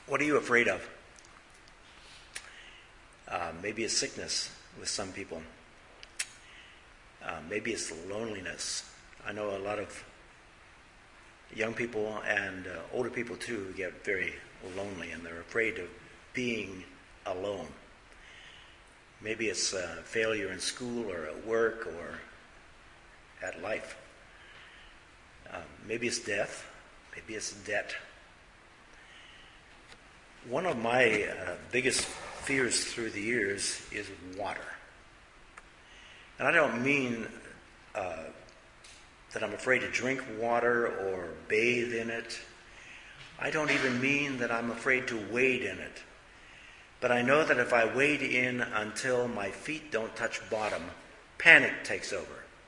What are you afraid of? Maybe it's sickness with some people. Maybe it's loneliness. I know a lot of young people and older people too get very lonely, and they're afraid of being alone. Maybe it's failure in school or at work or at life. Maybe it's death. Maybe it's debt. One of my biggest fears through the years is water. And I don't mean that I'm afraid to drink water or bathe in it. I don't even mean that I'm afraid to wade in it. But I know that if I wade in until my feet don't touch bottom, panic takes over.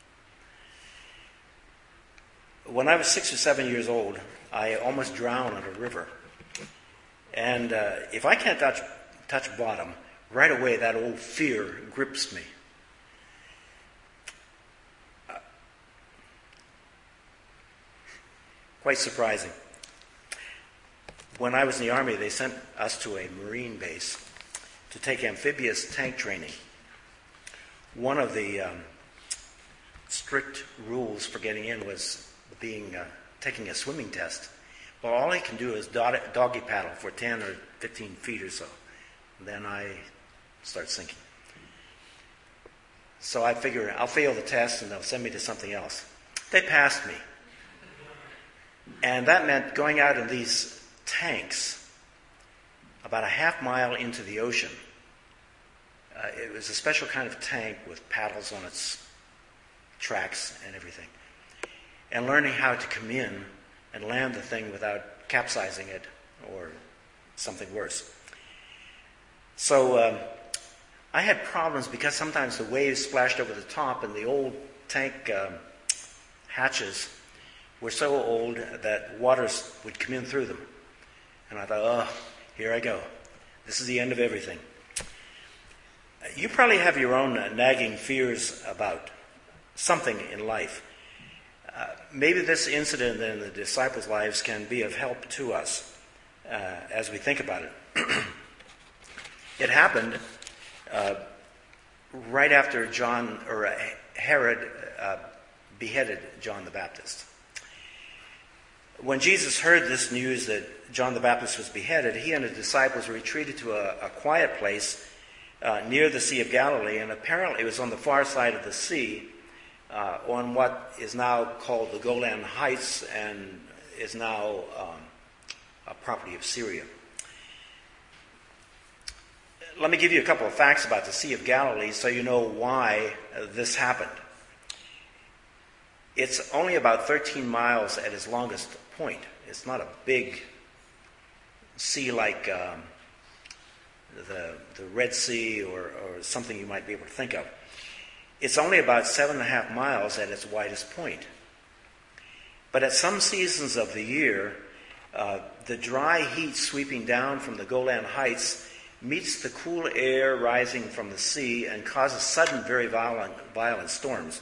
When I was 6 or 7 years old, I almost drowned in a river. And if I can't touch bottom, right away that old fear grips me. Quite surprising. When I was in the Army, they sent us to a Marine base to take amphibious tank training. One of the strict rules for getting in was taking a swimming test. Well, all I can do is doggy paddle for 10 or 15 feet or so. Then I start sinking. So I figure I'll fail the test and they'll send me to something else. They passed me. And that meant going out in these tanks about a half mile into the ocean. It was a special kind of tank with paddles on its tracks and everything. And learning how to come in and land the thing without capsizing it or something worse. So I had problems because sometimes the waves splashed over the top and the old tank hatches were so old that water would come in through them. And I thought, oh, here I go. This is the end of everything. You probably have your own nagging fears about something in life. Maybe this incident in the disciples' lives can be of help to us as we think about it. It happened right after Herod beheaded John the Baptist. When Jesus heard this news that John the Baptist was beheaded, he and his disciples retreated to a quiet place near the Sea of Galilee, and apparently it was on the far side of the sea, on what is now called the Golan Heights and is now a property of Syria. Let me give you a couple of facts about the Sea of Galilee so you know why this happened. It's only about 13 miles at its longest point. It's not a big sea like the Red Sea or something you might be able to think of. It's only about 7.5 miles at its widest point. But at some seasons of the year, the dry heat sweeping down from the Golan Heights meets the cool air rising from the sea and causes sudden, very violent storms.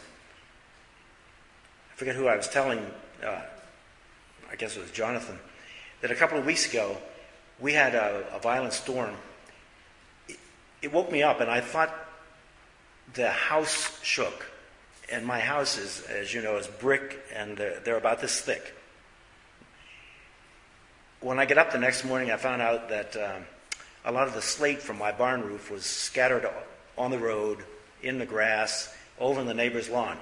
I forget who I was telling, I guess it was Jonathan, that a couple of weeks ago we had a violent storm. It woke me up and I thought the house shook. And my house is, as you know, is brick and they're about this thick. When I get up the next morning, I found out that a lot of the slate from my barn roof was scattered on the road, in the grass, over in the neighbor's lawn.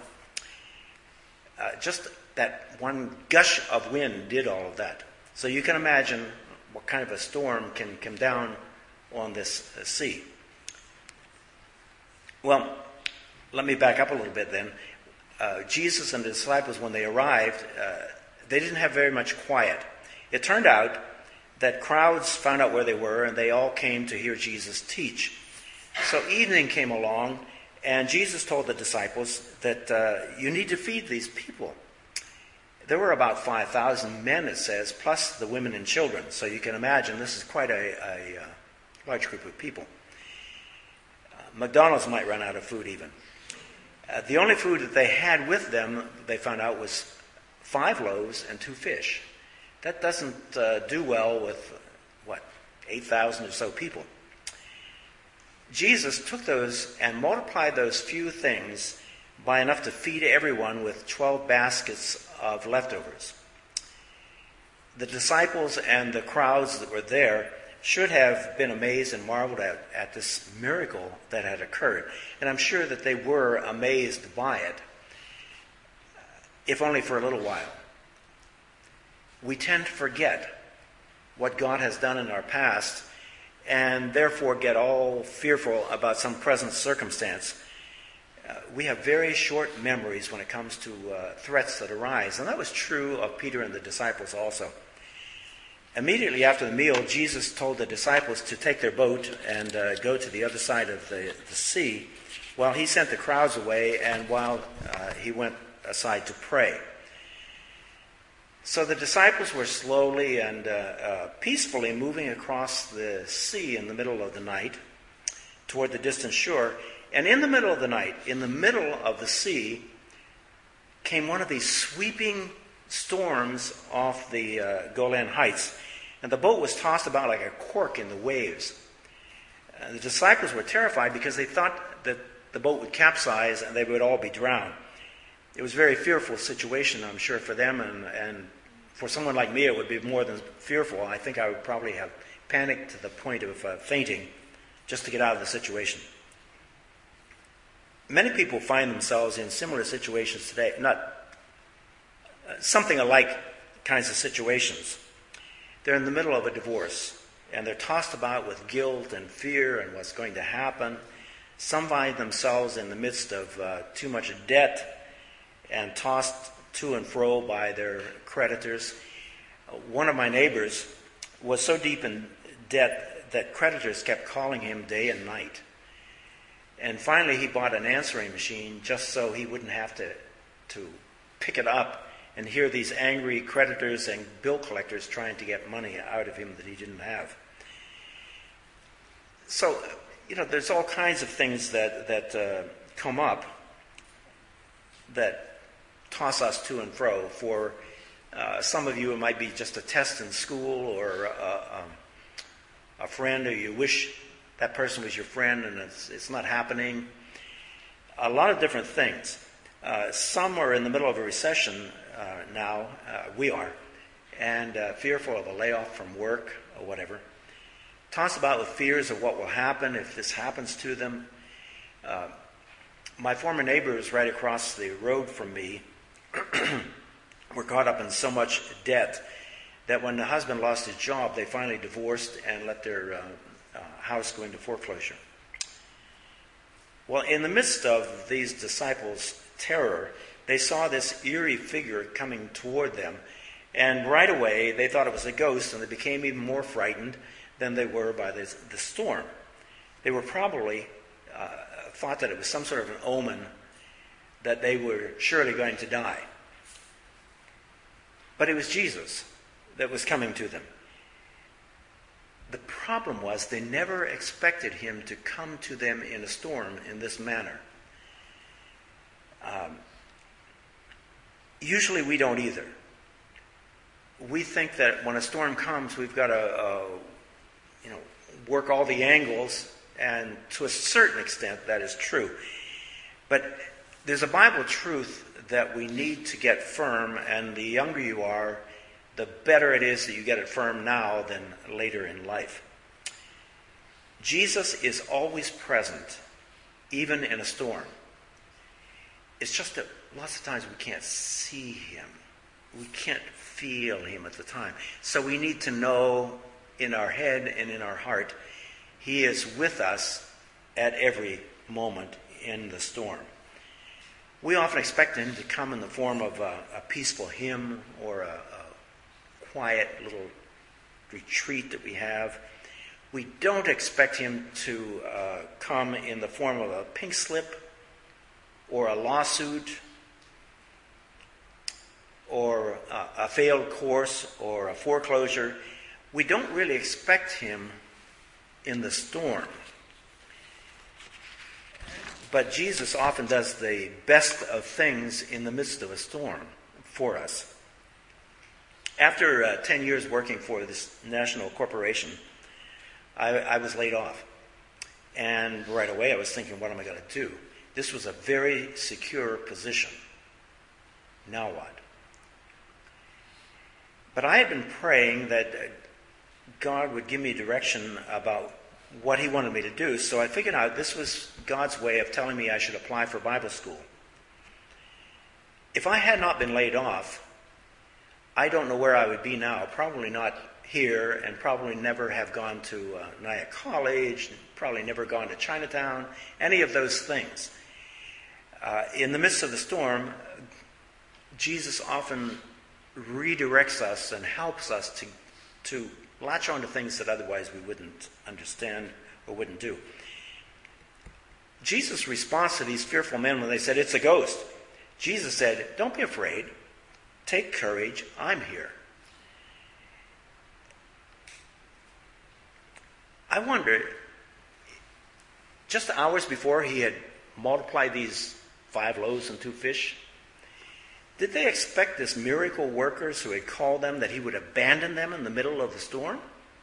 Just that one gush of wind did all of that. So you can imagine what kind of a storm can come down on this sea. Well, let me back up a little bit then. Jesus and the disciples, when they arrived, they didn't have very much quiet. It turned out that crowds found out where they were and they all came to hear Jesus teach. So evening came along and Jesus told the disciples that you need to feed these people. There were about 5,000 men, it says, plus the women and children. So you can imagine this is quite a large group of people. McDonald's might run out of food even. The only food that they had with them, they found out, was 5 loaves and 2 fish. That doesn't do well with, 8,000 or so people. Jesus took those and multiplied those few things by enough to feed everyone with 12 baskets of leftovers. The disciples and the crowds that were there should have been amazed and marveled at this miracle that had occurred. And I'm sure that they were amazed by it, if only for a little while. We tend to forget what God has done in our past and therefore get all fearful about some present circumstance. We have very short memories when it comes to threats that arise. And that was true of Peter and the disciples also. Immediately after the meal, Jesus told the disciples to take their boat and go to the other side of the sea while he sent the crowds away and while he went aside to pray. So the disciples were slowly and peacefully moving across the sea in the middle of the night toward the distant shore. And in the middle of the night, in the middle of the sea, came one of these sweeping storms off the Golan Heights. And the boat was tossed about like a cork in the waves. The disciples were terrified because they thought that the boat would capsize and they would all be drowned. It was a very fearful situation, I'm sure, for them. And for someone like me, it would be more than fearful. I think I would probably have panicked to the point of fainting just to get out of the situation. Many people find themselves in similar situations today, not something alike kinds of situations. They're in the middle of a divorce, and they're tossed about with guilt and fear and what's going to happen. Some find themselves in the midst of too much debt and tossed to and fro by their creditors. One of my neighbors was so deep in debt that creditors kept calling him day and night. And finally he bought an answering machine just so he wouldn't have to pick it up and hear these angry creditors and bill collectors trying to get money out of him that he didn't have. So, there's all kinds of things that come up that toss us to and fro. For some of you, it might be just a test in school or a friend who you wish that person was your friend and it's not happening. A lot of different things. Some are in the middle of a recession now, we are, and fearful of a layoff from work or whatever. Tossed about with fears of what will happen if this happens to them. My former neighbors right across the road from me were caught up in so much debt that when the husband lost his job, they finally divorced and let their house go into foreclosure. Well, in the midst of these disciples' terror, they saw this eerie figure coming toward them, and right away they thought it was a ghost, and they became even more frightened than they were by the storm. They were probably thought that it was some sort of an omen that they were surely going to die. But it was Jesus that was coming to them. The problem was they never expected him to come to them in a storm in this manner. Usually we don't either. We think that when a storm comes, we've got to work all the angles, and to a certain extent that is true. But there's a Bible truth that we need to get firm, and the younger you are, the better it is that you get it firm now than later in life. Jesus is always present, even in a storm. It's just that lots of times we can't see him. We can't feel him at the time. So we need to know in our head and in our heart, he is with us at every moment in the storm. We often expect him to come in the form of a peaceful hymn or a quiet little retreat that we have. We don't expect him to come in the form of a pink slip or a lawsuit or a failed course or a foreclosure. We don't really expect him in the storm. But Jesus often does the best of things in the midst of a storm for us. After 10 years working for this national corporation, I was laid off. And right away I was thinking, what am I going to do? This was a very secure position. Now what? But I had been praying that God would give me direction about what he wanted me to do, so I figured out this was God's way of telling me I should apply for Bible school. If I had not been laid off, I don't know where I would be now. Probably not here, and probably never have gone to Nyack College, probably never gone to Chinatown, any of those things. In the midst of the storm, Jesus often redirects us and helps us to latch on to things that otherwise we wouldn't understand or wouldn't do. Jesus' response to these fearful men when they said, "It's a ghost," Jesus said, "Don't be afraid. Take courage. I'm here." I wonder, just hours before he had multiplied these 5 loaves and 2 fish, did they expect this miracle workers who had called them that he would abandon them in the middle of the storm?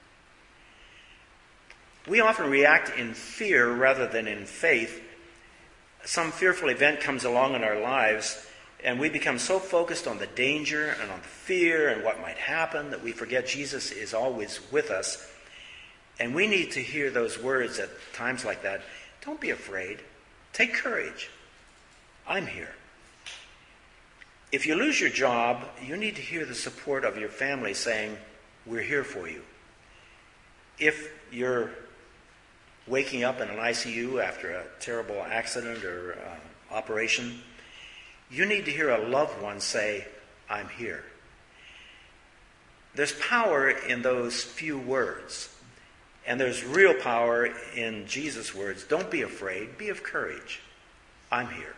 We often react in fear rather than in faith. Some fearful event comes along in our lives, and we become so focused on the danger and on the fear and what might happen that we forget Jesus is always with us. And we need to hear those words at times like that. Don't be afraid. Take courage. I'm here. If you lose your job, you need to hear the support of your family saying, "We're here for you." If you're waking up in an ICU after a terrible accident or operation, you need to hear a loved one say, "I'm here." There's power in those few words, and there's real power in Jesus' words. Don't be afraid, be of courage. I'm here.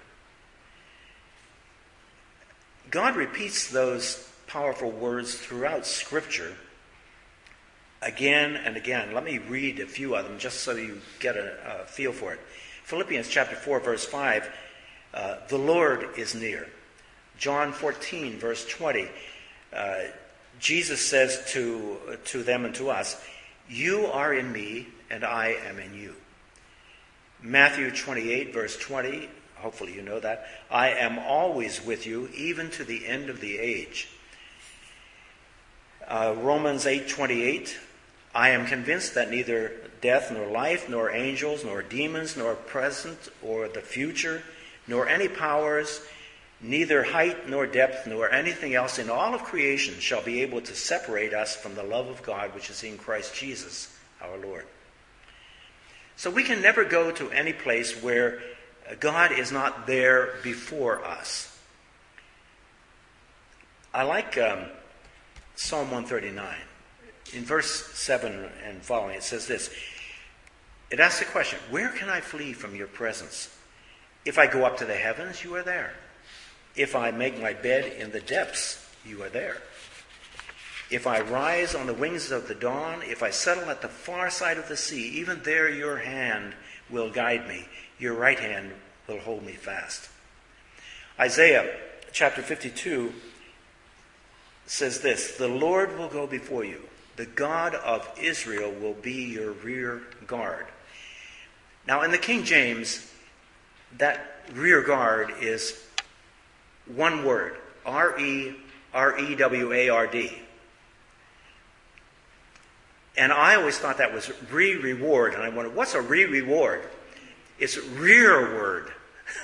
God repeats those powerful words throughout Scripture again and again. Let me read a few of them just so you get a feel for it. Philippians chapter 4, verse 5, the Lord is near. John 14, verse 20, Jesus says to them and to us, "You are in me and I am in you." Matthew 28, verse 20, hopefully you know that, "I am always with you, even to the end of the age." Romans 8:28, "I am convinced that neither death nor life, nor angels, nor demons, nor present or the future, nor any powers, neither height nor depth, nor anything else in all of creation shall be able to separate us from the love of God which is in Christ Jesus our Lord." So we can never go to any place where God is not there before us. I like Psalm 139. In verse 7 and following, it says this. It asks the question, "Where can I flee from your presence? If I go up to the heavens, you are there. If I make my bed in the depths, you are there. If I rise on the wings of the dawn, if I settle at the far side of the sea, even there your hand will guide me. Your right hand will hold me fast." Isaiah chapter 52 says this, "The Lord will go before you. The God of Israel will be your rear guard." Now in the King James, that rear guard is one word, R-E-W-A-R-D. And I always thought that was re-reward. And I wondered, what's a re-reward? It's rearward.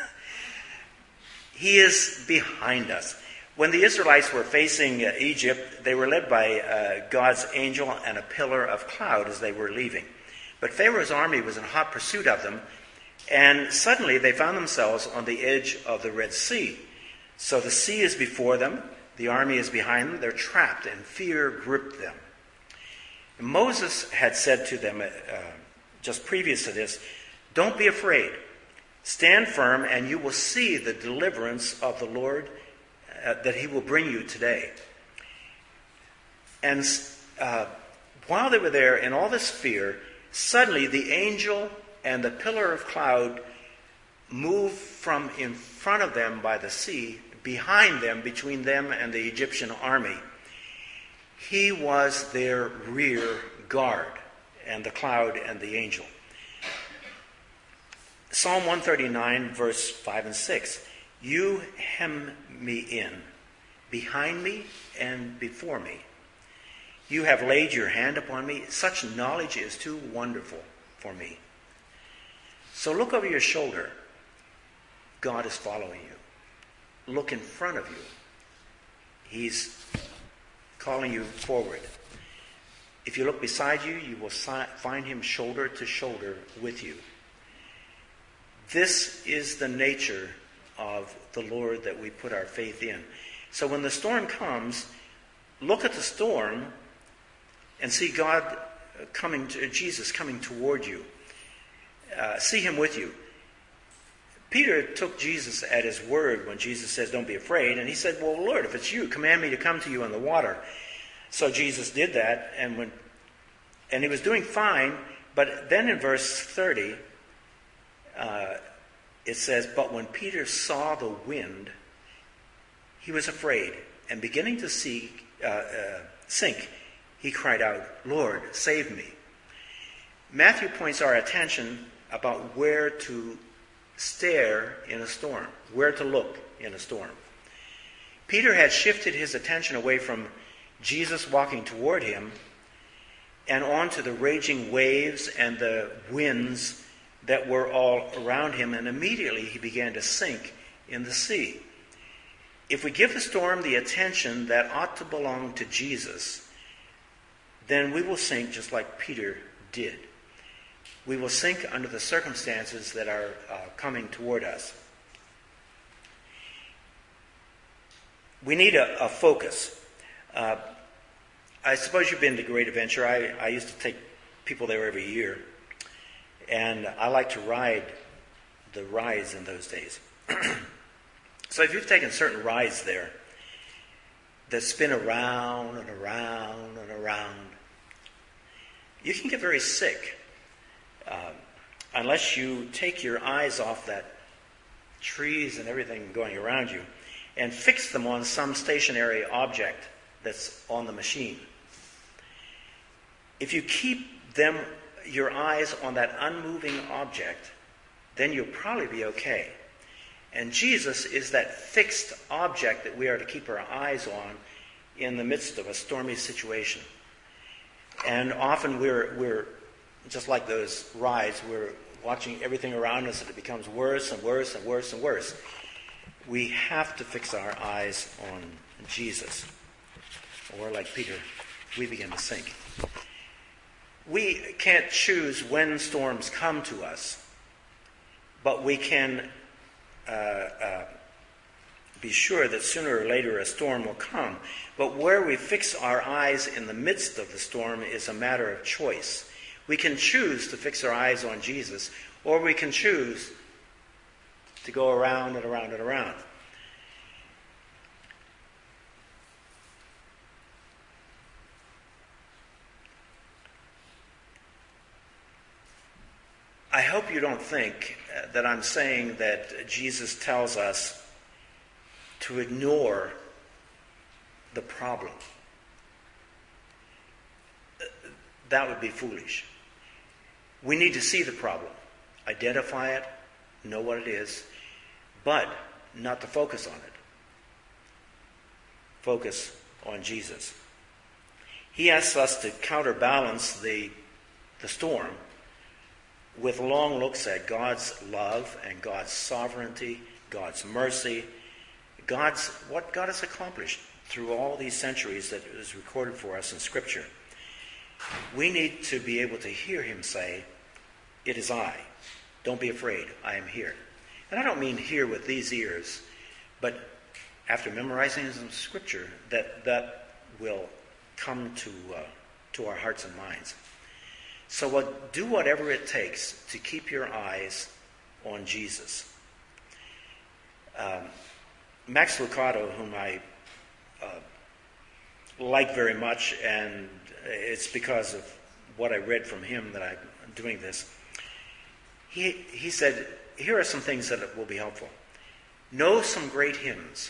He is behind us. When the Israelites were facing Egypt, they were led by God's angel and a pillar of cloud as they were leaving. But Pharaoh's army was in hot pursuit of them, and suddenly they found themselves on the edge of the Red Sea. So the sea is before them, the army is behind them, they're trapped, and fear gripped them. Moses had said to them just previous to this, "Don't be afraid. Stand firm, and you will see the deliverance of the Lord that he will bring you today." And while they were there in all this fear, suddenly the angel and the pillar of cloud moved from in front of them by the sea, behind them, between them and the Egyptian army. He was their rear guard. and the cloud and the angel. Psalm 139, verse 5 and 6. You hem me in, behind me and before me. You have laid your hand upon me. Such knowledge is too wonderful for me. So look over your shoulder. God is following you. Look in front of you. He's calling you forward. If you look beside you, you will find him shoulder to shoulder with you. This is the nature of the Lord that we put our faith in. So when the storm comes, look at the storm and see God Jesus coming toward you. See him with you. Peter took Jesus at his word when Jesus says, don't be afraid. And he said, well, Lord, if it's you, command me to come to you on the water. So Jesus did that, and he was doing fine. But then in verse 30, it says, but when Peter saw the wind, he was afraid, and beginning to sink, he cried out, Lord, save me. Matthew points our attention about where to stare in a storm, where to look in a storm. Peter had shifted his attention away from Jesus walking toward him and on to the raging waves and the winds that were all around him, and immediately he began to sink in the sea. If we give the storm the attention that ought to belong to Jesus, then we will sink just like Peter did. We will sink under the circumstances that are coming toward us. We need a focus. I suppose you've been to Great Adventure. I used to take people there every year. And I like to ride the rides in those days. So if you've taken certain rides there that spin around and around and around, you can get very sick unless you take your eyes off that trees and everything going around you and fix them on some stationary object that's on the machine. If you keep your eyes on that unmoving object, then you'll probably be okay. And Jesus is that fixed object that we are to keep our eyes on in the midst of a stormy situation. And often we're just like those rides, we're watching everything around us and it becomes worse and worse and worse and worse. We have to fix our eyes on Jesus. Or like Peter, we begin to sink. We can't choose when storms come to us, but we can be sure that sooner or later a storm will come. But where we fix our eyes in the midst of the storm is a matter of choice. We can choose to fix our eyes on Jesus, or we can choose to go around and around and around. I hope you don't think that I'm saying that Jesus tells us to ignore the problem. That would be foolish. We need to see the problem, identify it, know what it is, but not to focus on it. Focus on Jesus. He asks us to counterbalance the storm with long looks at God's love and God's sovereignty, God's mercy, what God has accomplished through all these centuries that is recorded for us in Scripture. We need to be able to hear him say, "It is I. Don't be afraid. I am here." And I don't mean hear with these ears, but after memorizing some Scripture, that will come to our hearts and minds. So do whatever it takes to keep your eyes on Jesus. Max Lucado, whom I like very much, and it's because of what I read from him that I'm doing this. He said, here are some things that will be helpful. Know some great hymns.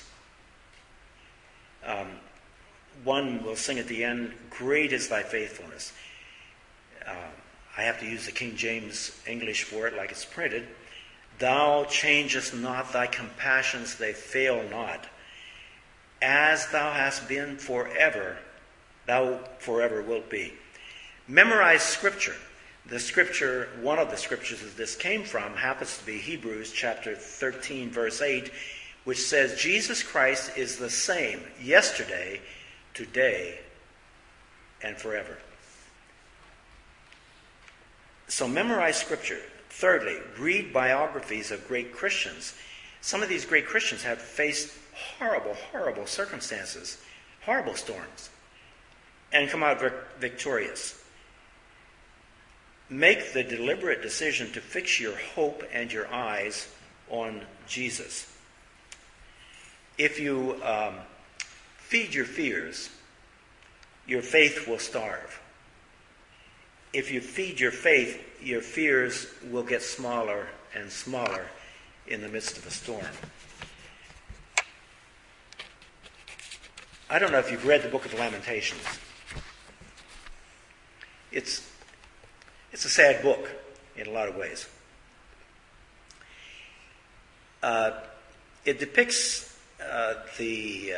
One we'll sing at the end, "Great is thy faithfulness." I have to use the King James English for it like it's printed. Thou changest not, thy compassions, they fail not. As thou hast been forever, thou forever wilt be. Memorize Scripture. The Scripture, one of the Scriptures that this came from, happens to be Hebrews chapter 13, verse 8, which says, Jesus Christ is the same yesterday, today, and forever. So memorize Scripture. Thirdly, read biographies of great Christians. Some of these great Christians have faced horrible, horrible circumstances, horrible storms, and come out victorious. Make the deliberate decision to fix your hope and your eyes on Jesus. If you feed your fears, your faith will starve. If you feed your faith, your fears will get smaller and smaller in the midst of a storm. I don't know if you've read the book of Lamentations. It's a sad book in a lot of ways. It depicts the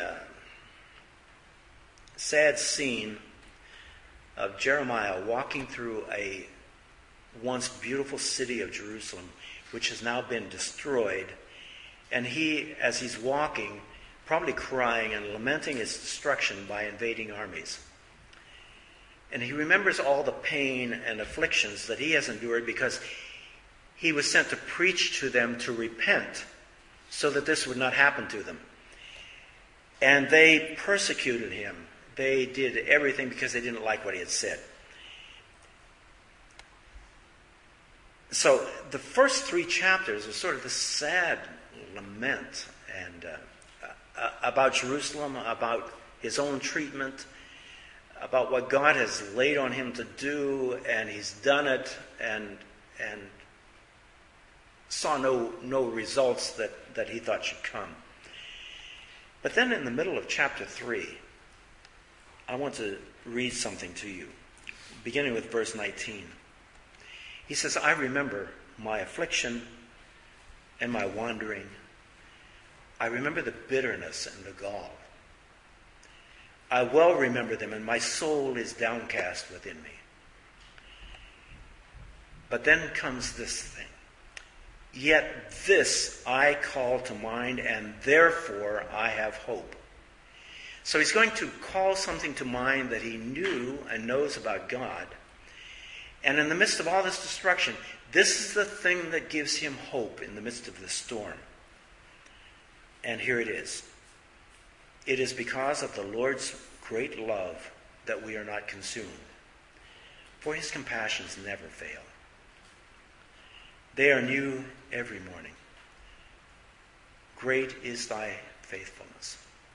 sad scene of Jeremiah walking through a once beautiful city of Jerusalem, which has now been destroyed. And he, as he's walking, probably crying and lamenting its destruction by invading armies. And he remembers all the pain and afflictions that he has endured because he was sent to preach to them to repent so that this would not happen to them. And they persecuted him. They did everything because they didn't like what he had said. So the first 3 chapters are sort of this sad lament and about Jerusalem, about his own treatment, about what God has laid on him to do, and he's done it and saw no results that he thought should come. But then in the middle of chapter 3, I want to read something to you, beginning with verse 19. He says, I remember my affliction and my wandering. I remember the bitterness and the gall. I well remember them, and my soul is downcast within me. But then comes this thing. Yet this I call to mind, and therefore I have hope. So he's going to call something to mind that he knew and knows about God. And in the midst of all this destruction, this is the thing that gives him hope in the midst of the storm. And here it is. It is because of the Lord's great love that we are not consumed, for his compassions never fail. They are new every morning. Great is thy faithfulness.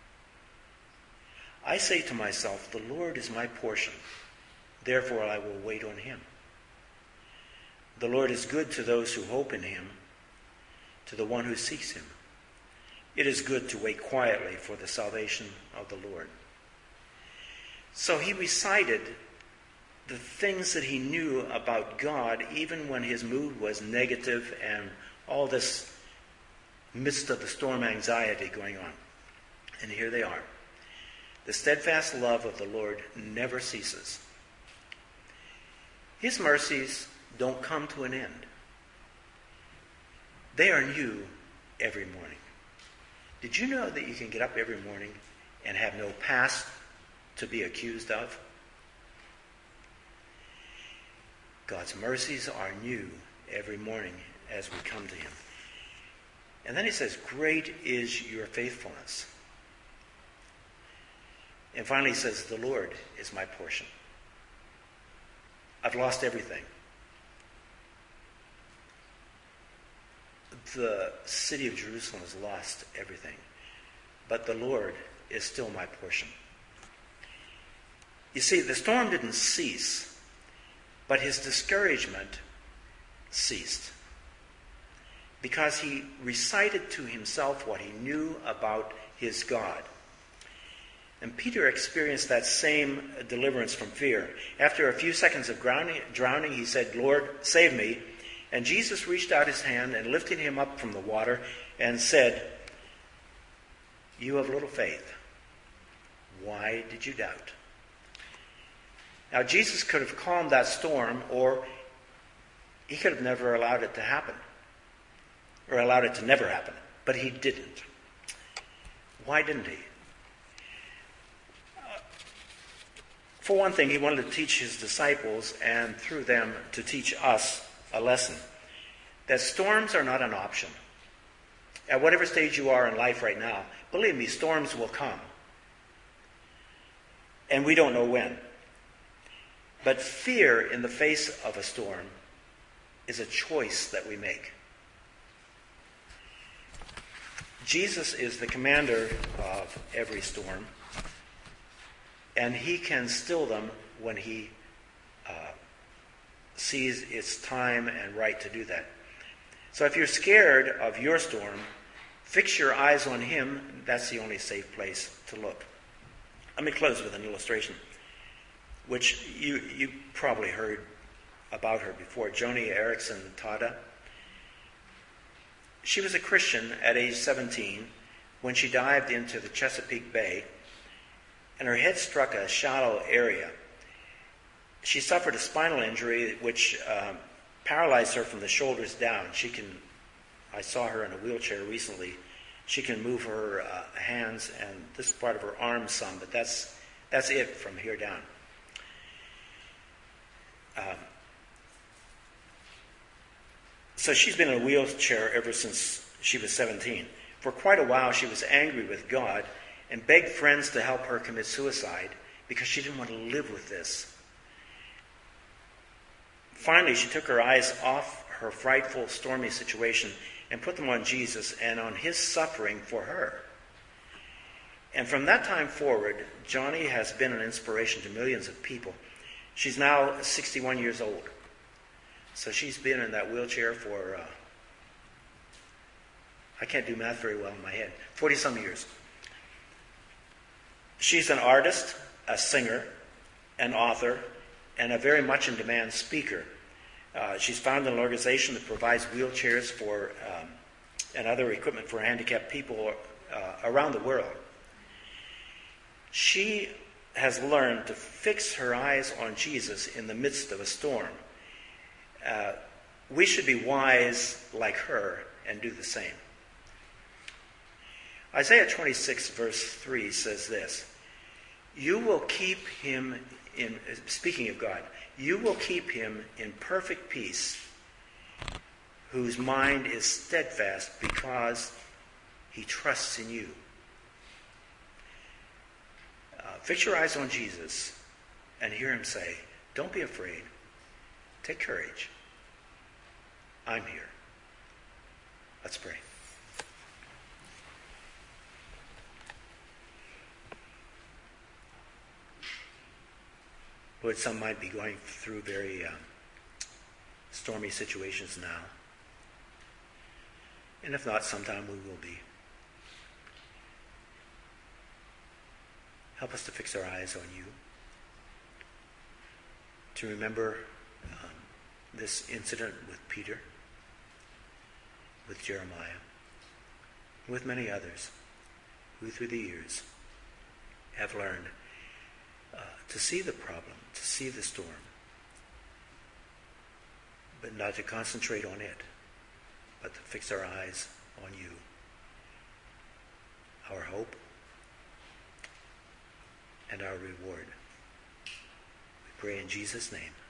I say to myself, the Lord is my portion, therefore I will wait on him. The Lord is good to those who hope in him, to the one who seeks him. It is good to wait quietly for the salvation of the Lord. So he recited the things that he knew about God, even when his mood was negative and all this midst of the storm anxiety going on. And here they are. The steadfast love of the Lord never ceases. His mercies don't come to an end. They are new every morning. Did you know that you can get up every morning and have no past to be accused of? God's mercies are new every morning as we come to him. And then he says, great is your faithfulness. And finally he says, the Lord is my portion. I've lost everything. The city of Jerusalem has lost everything. But the Lord is still my portion. You see, the storm didn't cease, but his discouragement ceased. Because he recited to himself what he knew about his God. And Peter experienced that same deliverance from fear. After a few seconds of drowning, he said, "Lord, save me." And Jesus reached out his hand and lifted him up from the water and said, "You have little faith. Why did you doubt?" Now, Jesus could have calmed that storm, or he could have never allowed it to happen, or allowed it to never happen. But he didn't. Why didn't he? For one thing, he wanted to teach his disciples, and through them to teach us a lesson. That storms are not an option. At whatever stage you are in life right now, believe me, storms will come. And we don't know when. But fear in the face of a storm is a choice that we make. Jesus is the commander of every storm, and he can still them when he sees it's time and right to do that. So if you're scared of your storm, fix your eyes on him. That's the only safe place to look. Let me close with an illustration, which you probably heard about her before. Joni Eareckson Tada. She was a Christian at age 17 when she dived into the Chesapeake Bay, and her head struck a shallow area. She suffered a spinal injury which paralyzed her from the shoulders down. I saw her in a wheelchair recently. She can move her hands and this part of her arms some, but that's it from here down. So she's been in a wheelchair ever since she was 17. For quite a while, she was angry with God and begged friends to help her commit suicide because she didn't want to live with this. Finally, she took her eyes off her frightful, stormy situation and put them on Jesus and on his suffering for her. And from that time forward, Joni has been an inspiration to millions of people. She's now 61 years old. So she's been in that wheelchair for, I can't do math very well in my head, 40-some years. She's an artist, a singer, an author, and a very much in demand speaker. She's founded an organization that provides wheelchairs for and other equipment for handicapped people around the world. She has learned to fix her eyes on Jesus in the midst of a storm. We should be wise like her and do the same. Isaiah 26 verse 3 says this, "You will keep him in," speaking of God, "you will keep him in perfect peace, whose mind is steadfast because he trusts in you." Fix your eyes on Jesus and hear him say, "Don't be afraid. Take courage. I'm here." Let's pray. Lord, some might be going through very stormy situations now. And if not, sometime we will be. Help us to fix our eyes on you. To remember this incident with Peter, with Jeremiah, with many others who through the years have learned to see the problem, to see the storm, but not to concentrate on it, but to fix our eyes on you, our hope and our reward. We pray in Jesus' name.